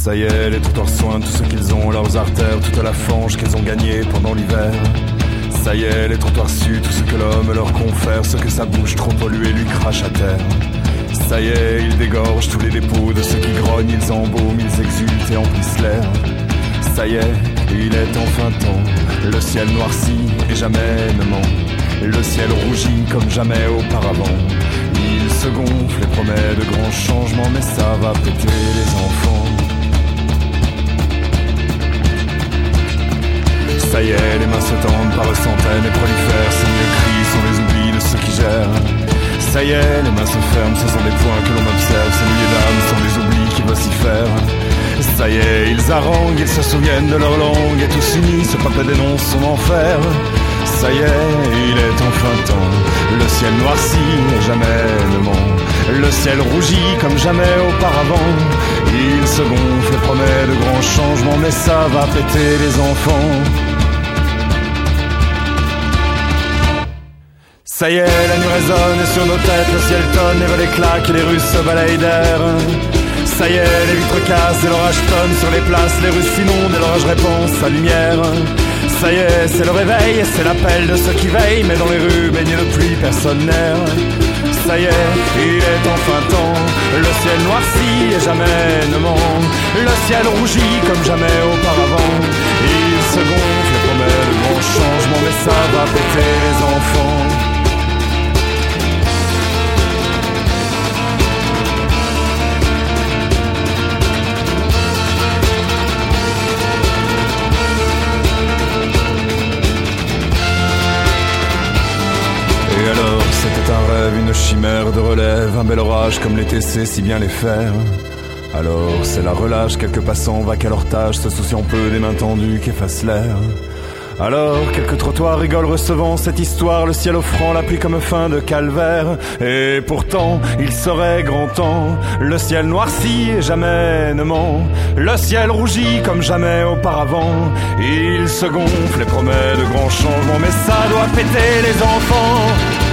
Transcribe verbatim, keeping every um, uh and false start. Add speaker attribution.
Speaker 1: Ça y est, les trottoirs soignent tout ce qu'ils ont, leurs artères, toute la fange qu'ils ont gagnée pendant l'hiver. Ça y est, les trottoirs suent tout ce que l'homme leur confère, ce que sa bouche trop polluée lui crache à terre. Ça y est, ils dégorgent tous les dépôts de ceux qui grognent, ils embaument, ils exultent et emplissent l'air. Ça y est, il est enfin temps, le ciel noircit et jamais ne ment. Le ciel rougit comme jamais auparavant. Il se gonfle et promet de grands changements, mais ça va péter les enfants. Ça y est, les mains se tendent par centaines et prolifèrent. Ces mieux cris sont les oublis de ceux qui gèrent. Ça y est, les mains se ferment, ce sont des points que l'on observe. Ces nuées d'âmes sont des oublis qui vocifèrent. Ça y est, ils haranguent, ils se souviennent de leur langue, et tous unis, ce peuple dénonce son enfer. Ça y est, il est enfin temps, le ciel noircit et jamais ne ment. Le ciel rougit comme jamais auparavant. Il se gonfle et promet de grands changements, mais ça va péter les enfants. Ça y est, la nuit résonne et sur nos têtes le ciel tonne et va les claques et les rues se balayent d'air. Ça y est, les vitres cassent et l'orage tonne sur les places, les rues s'inondent et l'orage répand sa lumière. Ça y est, c'est le réveil, c'est l'appel de ceux qui veillent, mais dans les rues baignées de pluie, personne n'erre. Ça y est, il est enfin temps, le ciel noircit et jamais ne ment. Le ciel rougit comme jamais auparavant. Il se gonfle et promet de grands changements, mais ça va péter les enfants. Et alors, c'était un rêve, une chimère de relève, un bel orage comme l'été sait si bien les faire. Alors, c'est la relâche, quelques passants vaquent à leur tâche, se souciant peu des mains tendues qu'efface l'air. Alors, quelques trottoirs rigolent recevant cette histoire, le ciel offrant la pluie comme fin de calvaire. Et pourtant, il serait grand temps, le ciel noircit et jamais ne ment. Le ciel rougit comme jamais auparavant. Il se gonfle et promet de grands changements, mais ça doit péter les enfants.